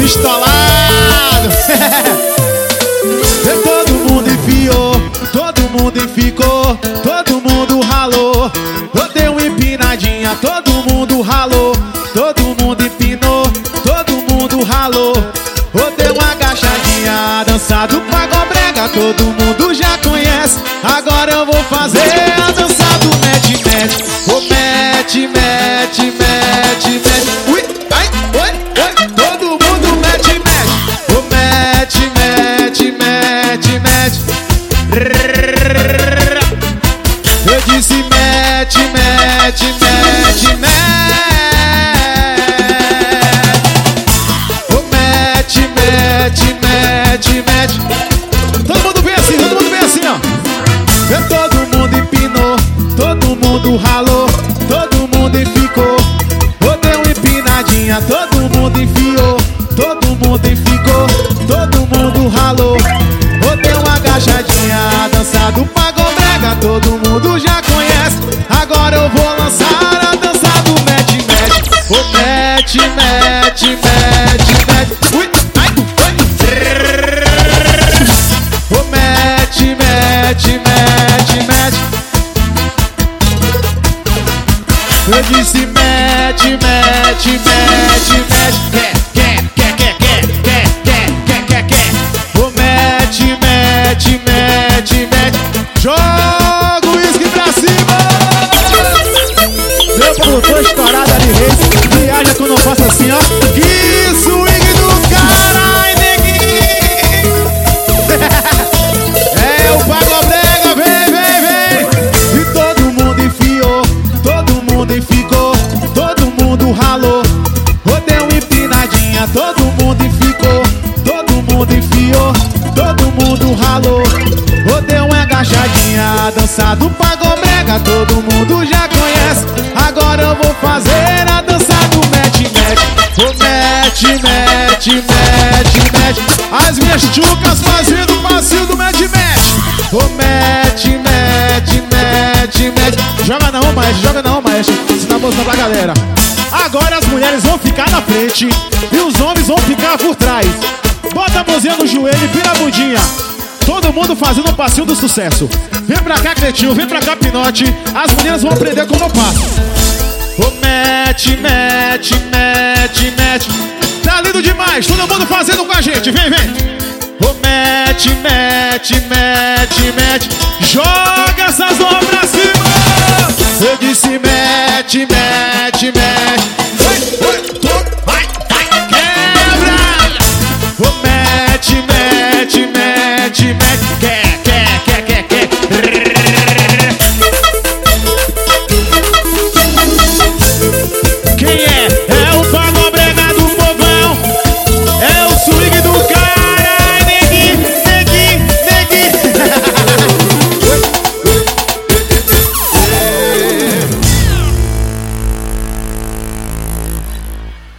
pistolado. Todo mundo enfiou, todo mundo ficou, todo mundo ralou. Eu dei uma empinadinha, todo mundo ralou. Todo mundo empinou, todo mundo ralou. Eu dei uma agachadinha, dança do pagobrega, todo mundo já conhece. Agora eu vou fazer a dança do mete-mete. O mete-mete, mete-mete. Ui, ai, oi, oi. Todo mundo mete-mete. O mete-mete, mete-mete. Eu disse mete, mete, mete, mete. O mete, mete, mete, mete. Todo mundo vem assim, ó. Todo mundo empinou, todo mundo ralou, todo mundo ficou. Eu dei uma empinadinha, todo mundo enfiou, todo mundo ficou, todo mundo ralou. Eu dei uma agachadinha, dança do pagobrega, todo mundo já conhece. Agora eu vou lançar a dança do mete-mete. O mete-mete, mete-mete. Ui, ai, oi. O mete-mete, mete-mete. Eu disse mete, mete, mete, mete. O mete, mete, mete, mete. Joga o uísque pra cima. Meu produtor estourado ali, reis. Viaja quando eu faço assim, ó. Que swing do caralho, neguinho. É o pagobrega, vem, vem, vem. E todo mundo enfiou, todo mundo ficou, todo mundo ralou. Eu dei uma empinadinha, todo mundo ficou, todo mundo enfiou, todo mundo ralou. Eu dei uma agachadinha, dança do pagobrega, todo mundo já conhece. Agora eu vou fazer a dança do mete-mete. O mete-mete, mete-mete. As minhas tchucas fazendo o passinho do mete-mete. O mete-mete, mete-mete. Joga não, maestro, joga não, maestro. Ensina a música pra galera. Agora as mulheres vão ficar na frente e os homens vão ficar por trás. Bota a mãozinha no joelho e vira a bundinha. Todo mundo fazendo o passinho do sucesso. Vem pra cá, Cleitinho, vem pra cá, Pinote. As meninas vão aprender como eu passo. O mete, mete, mete, mete. Tá lindo demais, todo mundo fazendo com a gente. Vem, vem. O mete, mete, mete, mete. Joga essas mãos pra cima. Eu disse mete, mete, mete.